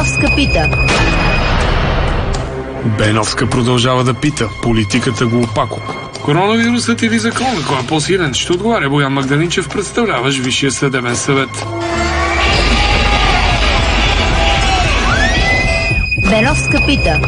Беновска пита. Беновска продължава да пита. Политиката го опако. Коронавирусът или закон, кой е по-силен? Ще отговаря Боян Магдалинчев, представляваш Висшия съдебен съвет. Беновска пита.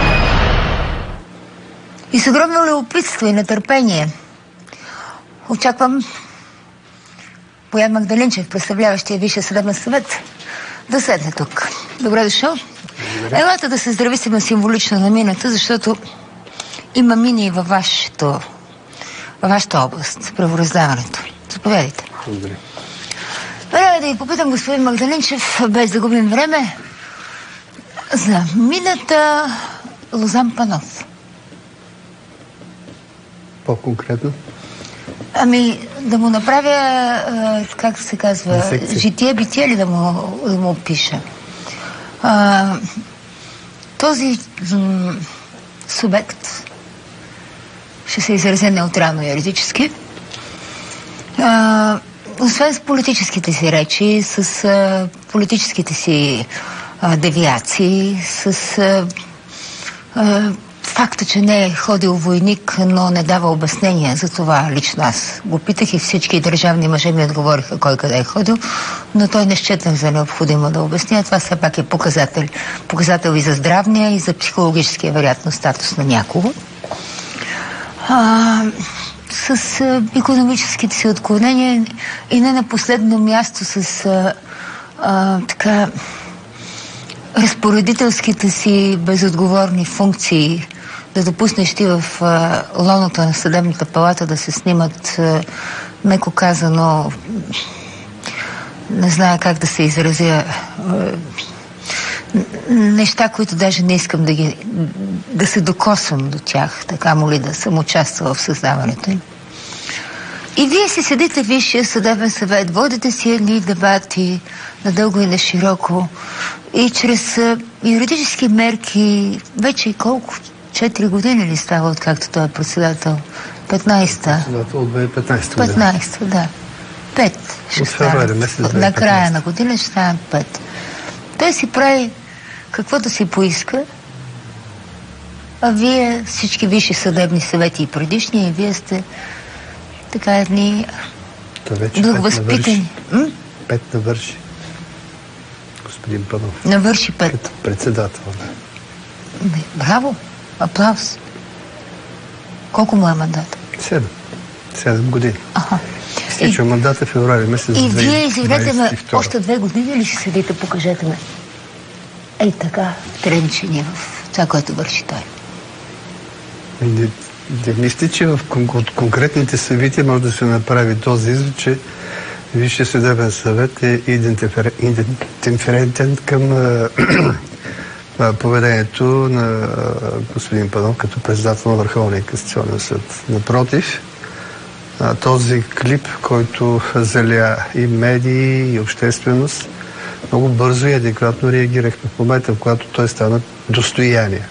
И с огромно любопитство и нетърпение очаквам Боян Магдалинчев, представляващия Висшия съдебен съвет, да седне тук. Добре дошъл. Елате да се здрависим символично на минута, защото има мини и във вашата област, правораздаването. Заповядайте. Благодаря. Време да ви попитам, господин Магдалинчев, без да губим време, за мината Лозан Панов. По-конкретно? Ами, да му направя, как се казва, житие-битие ли да му опиша? Този субект, ще се изразя неутрално юридически, освен с политическите си речи, с политическите си девиации, с факта, че не е ходил войник, но не дава обяснения за това. Лично аз го питах и всички държавни мъже ми отговориха кой къде е ходил, но той не счетах за необходимо да обясня. Това все пак е показател и за здравния, и за психологическия вероятно статус на някого. С икономическите си отклонения и не на последно място с така разпоредителските си безотговорни функции, да допуснеш ти в лоното на съдебната палата да се снимат, меко казано, не зная как да се изразя, неща, които даже не искам да се докосвам до тях, така моли да съм участвала в създаването им. И вие си седите в Висшия съдебен съвет, водите си едни дебати надълго и на широко и чрез юридически мерки вече и колко? 4 години ли става, откакто той е председател? 15-та? Председател от 2015 година. 15-та, да. 5 ще стане. На края на година ще стане 5. Той си прави каквото си поиска, а вие всички висши съдебни съвети и предишни, и вие сте така едни благовъзпитани. 5 навърши. Господин Панов. Навърши 5. Като председател, да. Браво! Аплаус! Колко му е мандат? 7 години. Изтича мандата в февруари месец 2022. И вие, извинете ме, още 2 години ли ще седите? Покажете ме. Ей така, тренчени в това, което върши той. Не мисля, че от конкретните събития може да се направи този извод, че Висшия съдебен съвет е индиферентен към поведението на господин Панов като председател на Върховния касационен съд. Напротив, този клип, който заля и медии, и общественост, много бързо и адекватно реагирахме в момента, в който той стана достояние.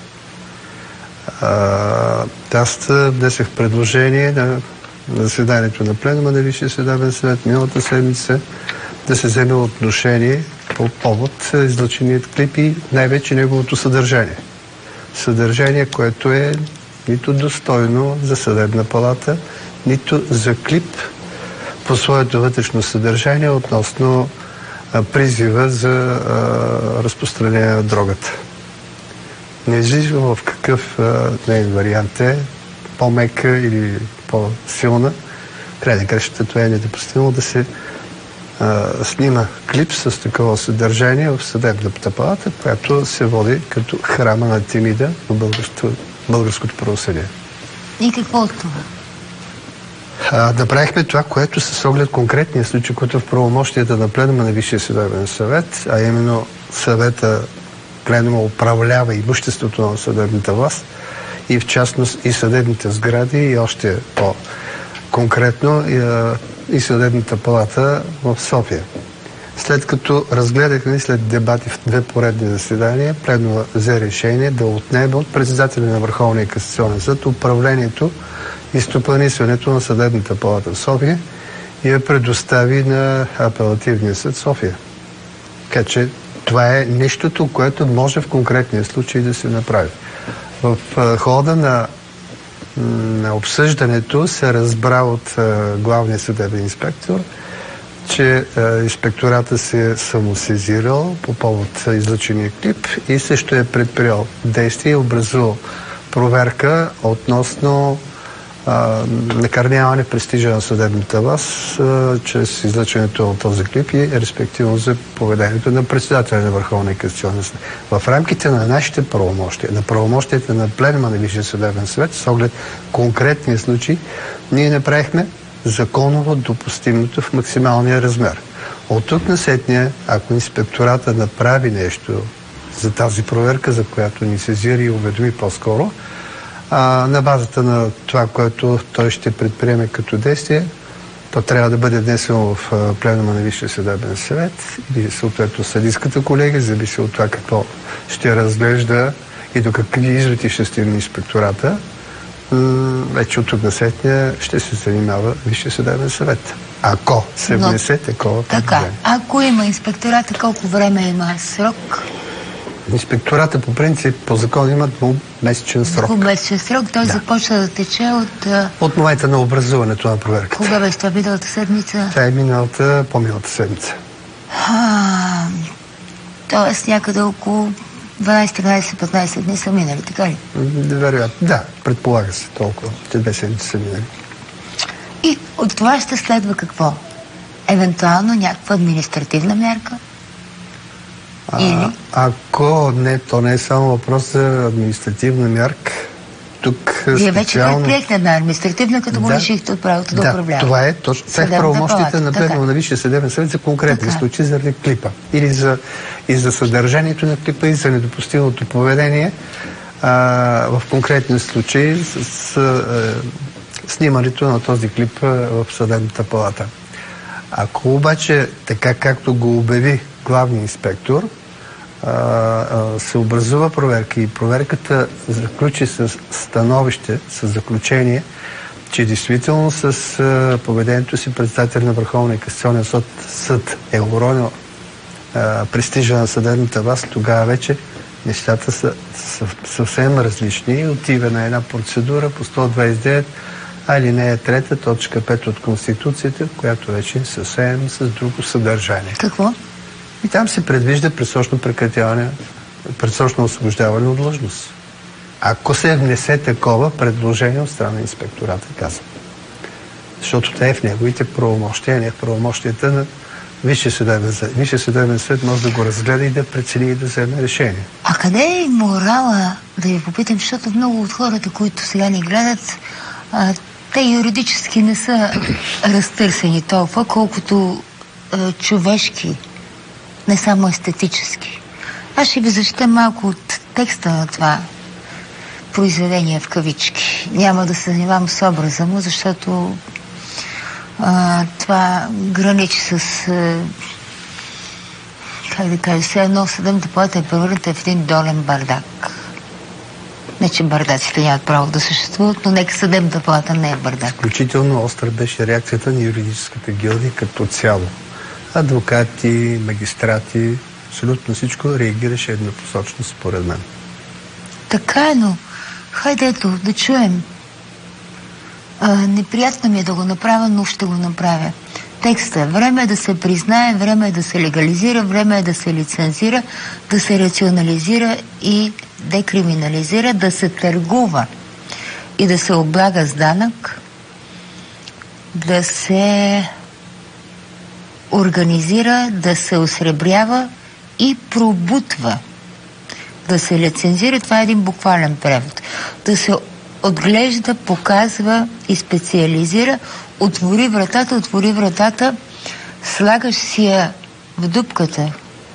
Аз внесех предложение на заседанието на пленума на Висшия съдебен съвет миналата седмица да се вземе отношение по повод излъченият клип и най-вече неговото съдържание. Съдържание, което е нито достойно за съдебна палата, нито за клип по своето вътрешно съдържание относно призива за разпространение на дрогата. Независимо в какъв нейн вариант е, по-мека или по-силна, край на кращата това е недопустимо да се снима клип с такова съдържание в съдебната палата, която се води като храма на Темида в българското правосъдие. И какво от това? Направихме това, което с оглед конкретния случай, който е в правомощията на пленума на Висшия съдебен съвет, а именно съвета пленума управлява имуществото на съдебната власт и в частност и съдебните сгради и още по-конкретно и съдебната палата в София. След като разгледахме след дебати в 2 поредни заседания, пленума взе решение да отнеме от председателя на Върховния касационен съд управлението и стопанисването на съдебната палата в София и я предостави на апелативния съд София. Така че Това е нещото, което може в конкретния случай да се направи. В хода на обсъждането се разбра от главния съдебен инспектор, че инспектората се е самосезирал по повод излъчения клип и също е предприел действие и образувал проверка относно накърняване престижа на съдебната власт чрез излъчването от този клип и респективно за поведението на председателя на Върховния касационен съд. В рамките на нашите правомощия, на правомощията на пленума на Висшия съдебен съвет, с оглед конкретния случай, ние направихме законово допустимото в максималния размер. От тук насетне, ако инспектората направи нещо за тази проверка, за която ни сезира и уведоми по-скоро, на базата на това, което той ще предприеме като действие, то трябва да бъде внесено в пленума на Висшия съдебен съвет или съответно съдийската колегия, зависи от това какво ще разглежда и до какви изводи ще стигне инспектората. Вече от тук насетне ще се занимава Висшия съдебен съвет. Ако се внесе такова предложение. Ако има инспектората, колко време има срок? Инспектората по принцип, по закон имат месечен срок. Двумесечен срок, той започва да тече от момента на образуването на проверката. Кога беше това, миналата седмица? Това е по-миналата седмица. Тоест някъде около 12-13-15 дни са минали, така ли? Вероятно, да, предполага се толкова. Те 2 седмици са минали. И от това ще следва какво? Евентуално някаква административна мярка? Ако не, то не е само въпрос за административна мярка. Тук Вие вече предприехте една административна, като го лишихте от правото да управлява. Това е точно. Сега правомощите на пленума на Висшия съдебен съвет за конкретни случаи заради клипа. Или за съдържанието на клипа и за недопустимото поведение в конкретни случаи с снимането на този клип в съдебната палата. Ако обаче, така както го обяви главният инспектор, се образува проверка и проверката заключи с становище, с заключение, че действително с поведението си председател на Върховния касационен съд е уронил престижа на съдебната власт, тогава вече нещата са съвсем различни и отива на една процедура по 129 алинея 3, точка 5 от Конституцията, която вече съвсем с друго съдържание. Какво? И там се предвижда предсрочно прекратяване, предсрочно освобождаване от длъжност. Ако се внесе такова предложение от страна на инспектората, казвам. Защото това е в неговите правомощия, не в правомощията на Висшия съдебен съд. Висшия съдебен съд може да го разгледа и да прецени и да вземе решение. А къде е морала, да ви попитам, защото много от хората, които сега ни гледат, те юридически не са разтърсени толкова, колкото човешки, не само естетически. Аз ще ви защита малко от текста на това произведение в кавички. Няма да се занимавам с образа му, защото това граничи с как да кажа, все едно съдебната палата е превърната в един долен бардак. Не, че бардаците нямат право да съществуват, но нека съдебната палата не е бардак. Изключително остра беше реакцията на юридическата гилдия като цяло. Адвокати, магистрати, абсолютно всичко реагираше еднопосочно според мен. Така е, но хайде ето, да чуем. Неприятно ми е да го направя, но ще го направя. Текста. Време е да се признае, време е да се легализира, време е да се лицензира, да се рационализира и декриминализира, да се търгува и да се облага с данък, да се организира, да се осребрява и пробутва. Да се лицензира, това е един буквален превод. Да се отглежда, показва и специализира, отвори вратата, слагаш си я в дупката,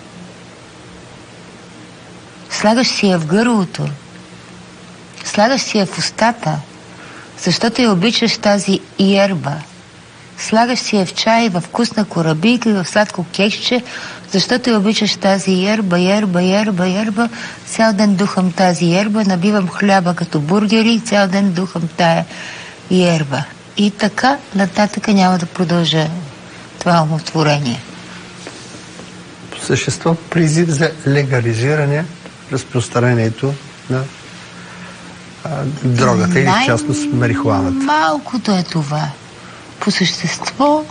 слагаш си я в гърлото, слагаш си я в устата, защото я обичаш тази йерба. Слагаш си я в чай, в вкусна корабийка и в сладко кексче, защото я обичаш тази йерба. Цял ден духам тази йерба, набивам хляба като бургери, цял ден духам тая йерба. И така нататък няма да продължа това умотворение. същество призив за легализиране разпространението на дрогата или в частност марихуаната. Малкото е това. По същество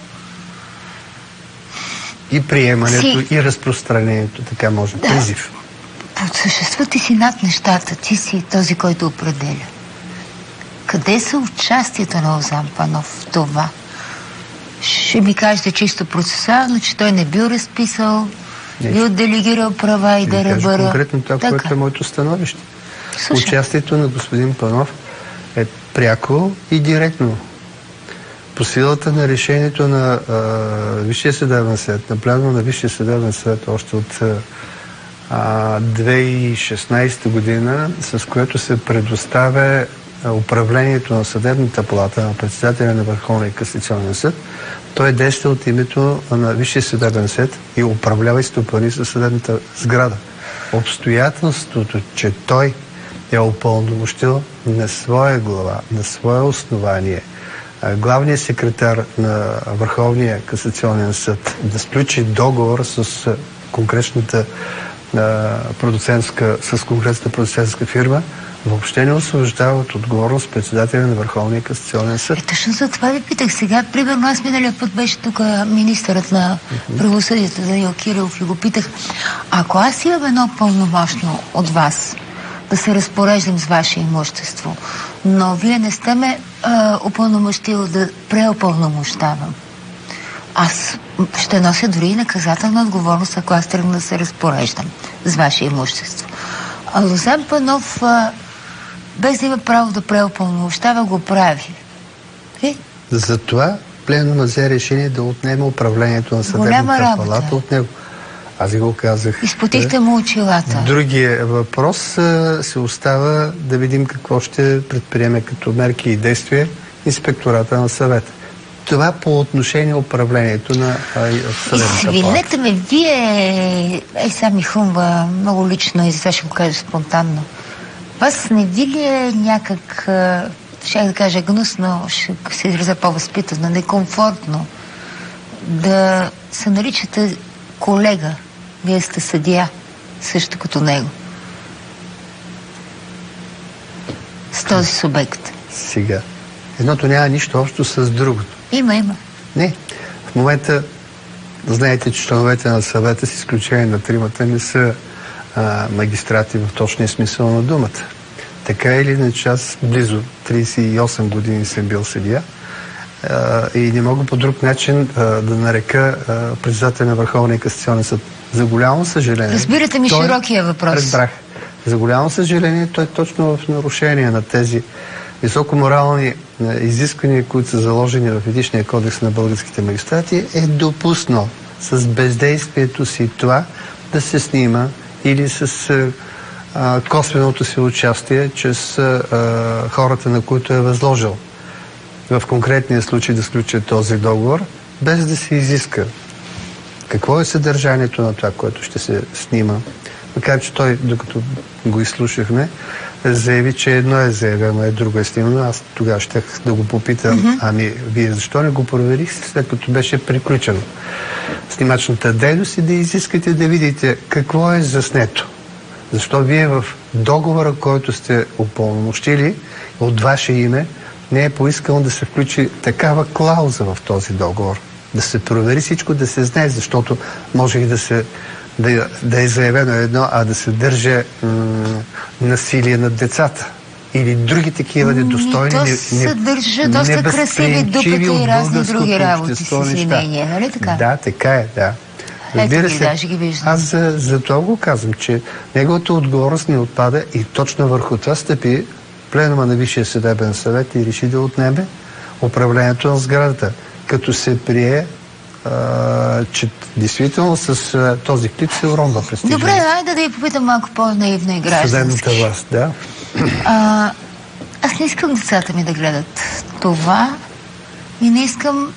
и приемането, и разпространението, така може. Да. Призив. По същество ти си над нещата, ти си този, който определя. Къде са участието на Лозан Панов в това? Ще ми кажете чисто процесуално, че той не бил разписал, бил делегирал права и да ръбъра. Конкретно това, което е моето становище. Участието на господин Панов е пряко и директно. По силата на решението на Висшия съдебен съвет, на пленума на Висшия съдебен съвет още от 2016 година, с което се предоставя управлението на съдебната палата на председателя на Върховния касационен съд, той действа от името на Висшия съдебен съд и управлява и стопани със съдебната сграда. Обстоятелството, че той е упълномощил на своя глава, на свое основание, главният секретар на Върховния касационен съд да сключи договор с конкретната продуцентска фирма, въобще не освобождава от отговорност председателя на Върховния касационен съд. Точно за това ви питах сега. Примерно аз миналия път беше тук министърът на правосъдието Даниил Кирилов и го питах, ако аз имам едно пълномощно от вас да се разпореждам с ваше имущество, но вие не сте ме упълномощил да преупълномощавам, аз ще нося дори и наказателна отговорност, ако аз тръгна да се разпореждам с ваше имущество. А Лозан Панов, без да има право да преупълномощава, го прави. Затова пленума взе решение да отнеме управлението на съдебната палата от него. Аз ви го казах. Изпотихте му очилата. Другия въпрос се остава да видим какво ще предприеме като мерки и действия инспектората на съвета. Това по отношение управлението на съдебната палата. Извинете ме, вие... сега ми хрумва много лично и сега ще го кажа спонтанно. Вас не ви ли е някак, ще да кажа гнусно, ще се изразя по-възпитано, некомфортно да се наричате колега? Вие сте съдия, също като него. С този субект. Сега. Едното няма нищо общо с другото. Има. Не. В момента знаете, че членовете на съвета, с изключение на тримата, не са магистрати в точния смисъл на думата. Така или иначе, аз близо 38 години съм бил съдия и не мога по друг начин да нарека председател на Върховния касационен съд. За голямо съжаление... Разбирате ми широкия въпрос. Разбрах. За голямо съжаление, той точно в нарушение на тези високоморални изисквания, които са заложени в Етичния кодекс на българските магистрати, е допуснал с бездействието си това да се снима или с косвеното си участие чрез хората, на които е възложил в конкретния случай да сключат този договор, без да се изиска какво е съдържанието на това, което ще се снима. Макар че той, докато го изслушахме, заяви, че едно е заявено, друго е снимано. Аз тогава щях да го попитам, ами вие защо не го проверихте, след като беше приключено снимачната дейност и да изискате да видите какво е заснето. Защо вие в договора, който сте упълномощили от ваше име, не е поискано да се включи такава клауза в този договор. Да се провери всичко, да се знае, защото може и да е заявено едно, а да се държа насилие над децата. Или други такива недостойни, то съдържа доста красиви дупета и разни други работи с извинения, нали така? Да, така е, да. Разбира се, аз за това го казвам, че неговата отговорност не отпада и точно върху това стъпи пленума на Висшия съдебен съвет и реши да отнеме управлението на сградата, като се прие, че действително с този клип се уронва престижа. Добре, айде да ви попитам малко по-наивно и граждански. Съдебната власт, да. Аз не искам децата ми да гледат това и не искам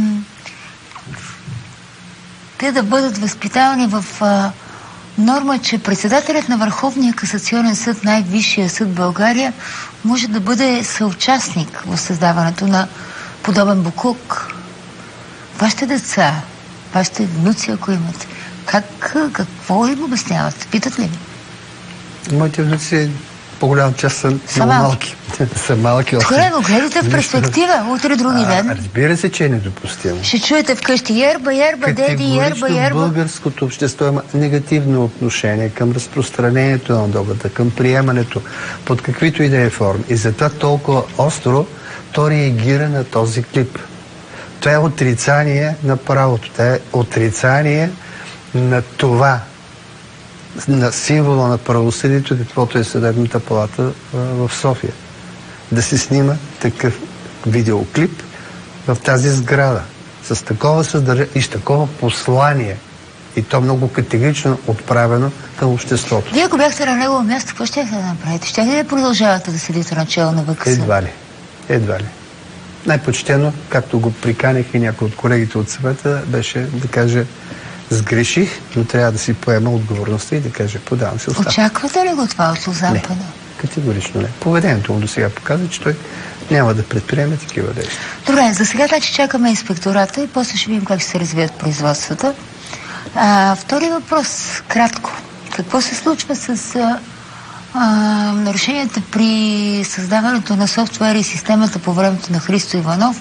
те да бъдат възпитавани в норма, че председателят на Върховния касационен съд, най-висшия съд в България, може да бъде съучастник в създаването на подобен боклук. Вашите деца, вашите внуци, ако имате, Какво им обясняват? Питат ли ви? Моите внуци по-голяма част са малки. Са малки. Добре, но гледате в перспектива. Утре други ден. Разбира се, че е недопустимо. Ще чуете вкъщи ерба, деди, ерба. Българското общество има негативно отношение към разпространението на догата, към приемането под каквито и да е форми. И затова толкова остро то реагира на този клип. Това е отрицание на правото. Това е отрицание на това, на символа на правосъдието, каквото е Съдебната палата в София. Да се снима такъв видеоклип в тази сграда. С такова съдържание и с такова послание. И то много категорично отправено към обществото. Вие, ако бяхте на негово място, какво ще да направите? Ще ли да продължавате да седите начало на ВКС? Едва ли. Най-почтено, както го приканих и някой от колегите от съвета, беше да каже: сгреших, но трябва да си поема отговорността и да каже: подавам се оставка. Очаквате ли го това от Лозан Панов? Не, категорично не. Поведението му до сега показва, че той няма да предприеме такива действия. Добре, за сега значи чакаме инспектората и после ще видим как ще се развият производствата. Втори въпрос, кратко. Какво се случва с нарушенията при създаването на софтуер и системата по времето на Христо Иванов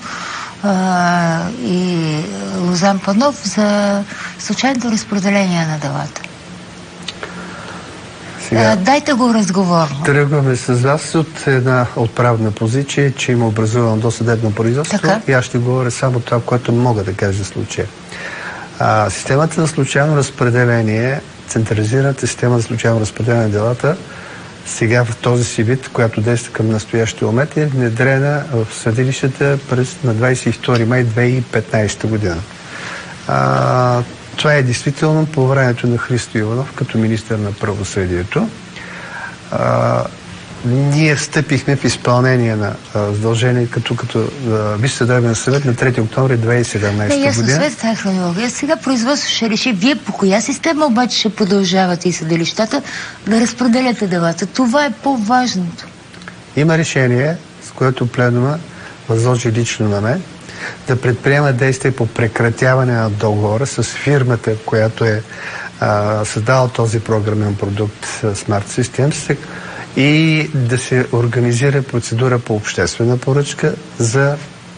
и Лозан Панов за случайното разпределение на делата? Сега, дайте го разговорно. Тръгваме с вас от една отправна позиция, че има образувано досъдебно производство. Така? И аз ще говоря само това, което мога да кажа за случая. Системата за случайно разпределение, централизираната система за случайно разпределение на делата, сега в този си вид, която действа към настоящия момент, е внедрена в съдилищата на 22 май 2015 година. Това е действително по времето на Христо Иванов като министър на правосъдието. Ние встъпихме в изпълнение на задължение като Висш съдебен съвет на 3 октомври 2017 година. След тази хронология, сега производство ще реши вие по коя система обаче ще продължавате и съдилищата да разпределяте делата. Това е по-важното. Има решение, с което пленума възложи лично на мен да предприема действия по прекратяване на договора с фирмата, която е създала този програмен продукт Smart Systems, и да се организира процедура по обществена поръчка за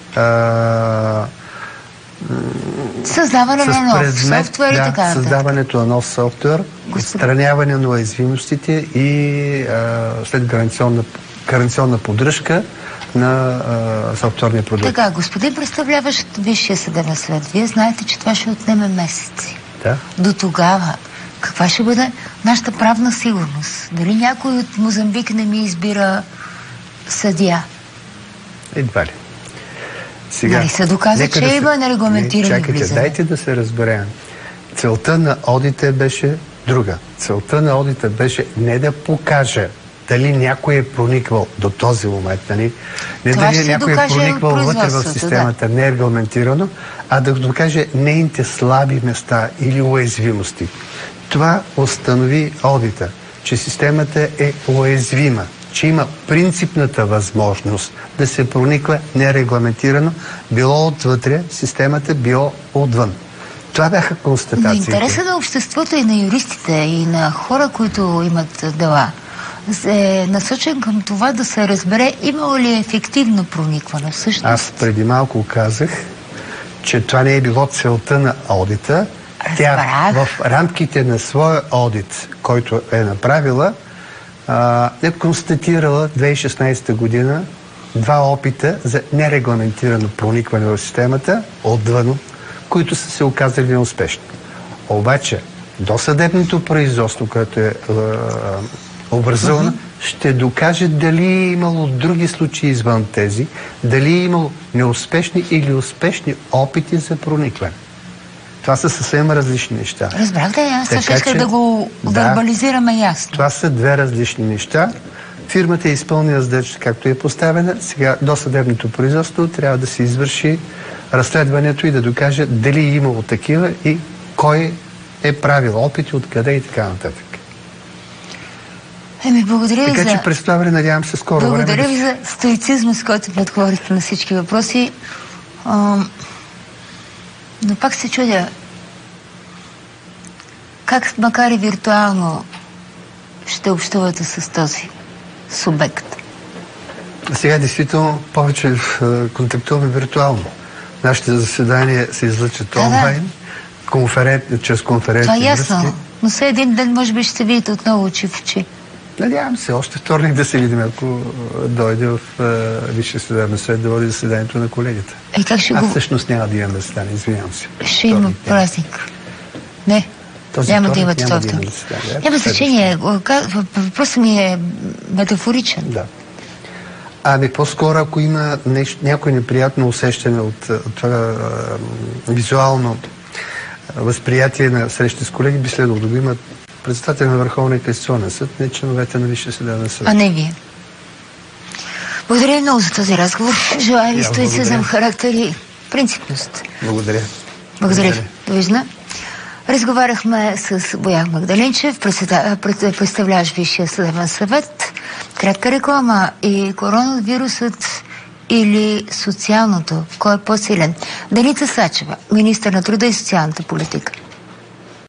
създаване на нов софтуер и така. Създаването на нов софтуер, отстраняване на уязвимостите и след гаранционна поддръжка на софтуерния продукт. Така, господин представляващ Висшия съдебен съвет, вие знаете, че това ще отнеме месеци. Да. До тогава каква ще бъде нашата правна сигурност? Дали някой от Мозамбик не ми избира съдия? Едва ли. Сега, нали се доказа, че има нерегламентирани влизане? Дайте да се разберем. Целта на одита беше друга. Целта на одита беше не да покаже дали някой е прониквал до този момент, нали? Не дали някой е прониквал вътре в системата, не е регламентирано, а да докаже нейните слаби места или уязвимости. Това установи одита, че системата е уязвима, че има принципната възможност да се прониква нерегламентирано, било отвътре системата, било отвън. Това бяха констатациите. На интереса на обществото и на юристите и на хора, които имат дела, е насочен към това да се разбере имало ли ефективно проникване всъщност. Аз преди малко казах, че това не е било целта на одита. Тя в рамките на своя одит, който е направила, е констатирала 2016 година 2 опита за нерегламентирано проникване в системата отвън, които са се оказали неуспешни. Обаче, досъдебното производство, което е образовано, ще докаже дали е имало други случаи извън тези, дали е имало неуспешни или успешни опити за проникване. Това са съвсем различни неща. Разбрахте, аз също исках да го вербализираме ясно. Това са 2 различни неща. Фирмата е изпълнила задачата, както е поставена. Сега досъдебното производство трябва да се извърши разследването и да докаже дали е имало такива и кой е правил опити, откъде и така нататък. Благодаря ви така че през това време, надявам се, скоро време. Благодаря ви за стоицизма, с който отговорихте на всички въпроси. Но пак се чудя. как, макар и виртуално, ще общувате с този субект? Сега действително повече контактуваме виртуално. Нашите заседания се излъчат онлайн, чрез конферентни връзки. Това е ясно, връзки. но след един ден може би ще видите отново очи в очи. Надявам се, още вторник да се видим, ако дойде в Висшия съдебен съвет да води заседанието на колегата. Всъщност няма да имам да стане, извинявам се. Ще има празник. Не, няма да имате това вторник. Няма значение. Въпросът ми е метафоричен. Да. Ами по-скоро, ако има някое неприятно усещане от това визуално възприятие на срещи с колеги, би следвало да го имат председател на Върховния касационен съд, не членовете на Висшия съдебен съд. А не вие. Благодаря много за този разговор. Желая ви стоицизъм, характер и принципност. Благодаря. Благодаря. Довиждане. Разговаряхме с Боян Магдалинчев, представляващ Висшия съдебен съвет. Кратка реклама и коронавирусът или социалното. Кой е по-силен? Деница Сачева, министър на труда и социалната политика.